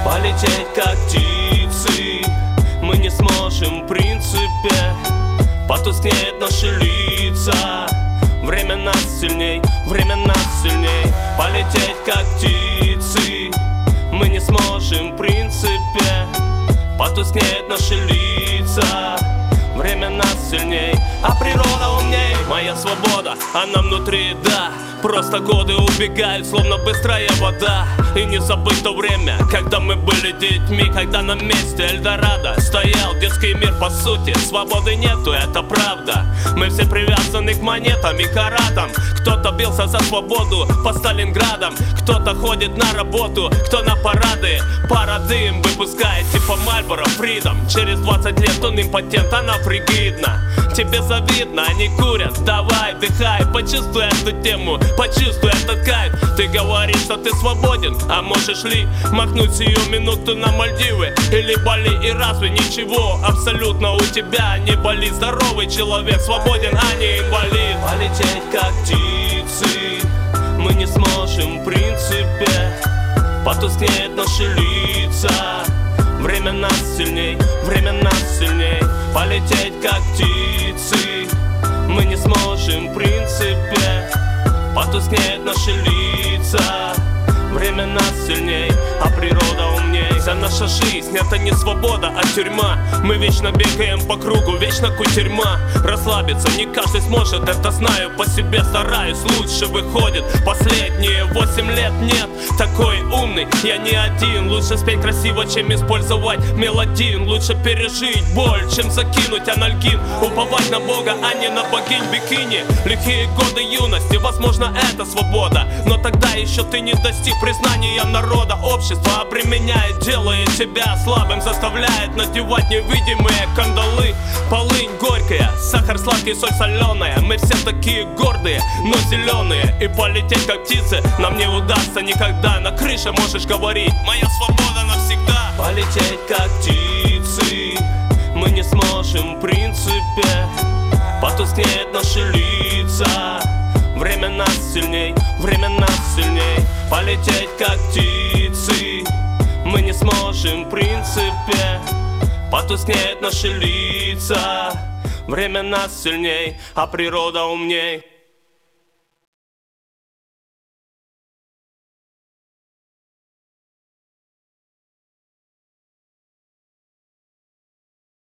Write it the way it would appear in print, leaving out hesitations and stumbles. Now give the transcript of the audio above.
Полететь как птицы мы не сможем в принципе. Потускнеют наши лица. Время нас сильней, время нас сильней. Полететь как птицы мы не сможем в принципе. Потускнеют наши лица. Время нас сильней, а природа умней. Моя свобода, она внутри, да. Просто годы убегают, словно быстрая вода. И не забыть то время, когда мы были детьми, когда на месте Эльдорадо стоял детский мир по сути. Свободы нету, это правда. Мы все привязаны к монетам и каратам. Кто-то бился за свободу по Сталинградам, кто-то ходит на работу, кто на парады. Парады им выпускает типа Мальборо Фридом. Через 20 лет он импотент, она фригидна. Тебе завидно, они курят, давай, вдыхай. Почувствуй эту тему, почувствуй этот кайф. Ты говоришь, что ты свободен, а можешь ли махнуть сию минуту на Мальдивы или Бали? И разве ничего абсолютно у тебя не болит? Здоровый человек свободен, а не инвалид. Полететь как птицы мы не сможем в принципе. Потускнеют наши лица. Время нас сильней, время нас сильней. Полететь как птицы мы не сможем в принципе. Потускнеют наши лица. Время нас сильней, а природа умней. Вся наша жизнь — это не свобода, а тюрьма. Мы вечно бегаем по кругу, вечно кутерьма. Расслабиться не каждый сможет, это знаю по себе. Стараюсь, лучше выходит. Последние 8 лет нет такой умный, я не один. Лучше спеть красиво, чем использовать мелодин. Лучше пережить боль, чем закинуть анальгин. Уповать на Бога, а не на богинь бикини. Лихие годы юности, возможно, это свобода. Но тогда еще ты не достиг признания народа. Общество обременяет, делает тебя слабым, заставляет надевать невидимые кандалы. Полынь горькая, сахар сладкий, соль соленая. Мы все такие гордые, но зеленые. И полететь как птицы нам не удастся никогда. На крыше можешь говорить: моя свобода навсегда. Полететь как птицы мы не сможем в принципе. Потускнеют наши лица. Время нас сильней, время нас сильней. Полететь как птицы мы не сможем в принципе. Потускнеют наши лица. Время нас сильней, а природа умней.